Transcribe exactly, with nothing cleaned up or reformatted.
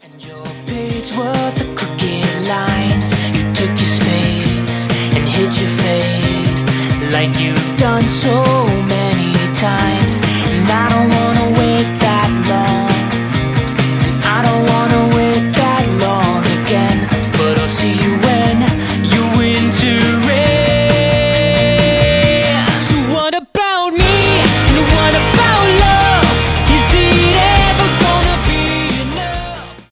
And your page were the crooked lines. You took your space and hid your face, like you've done so many times.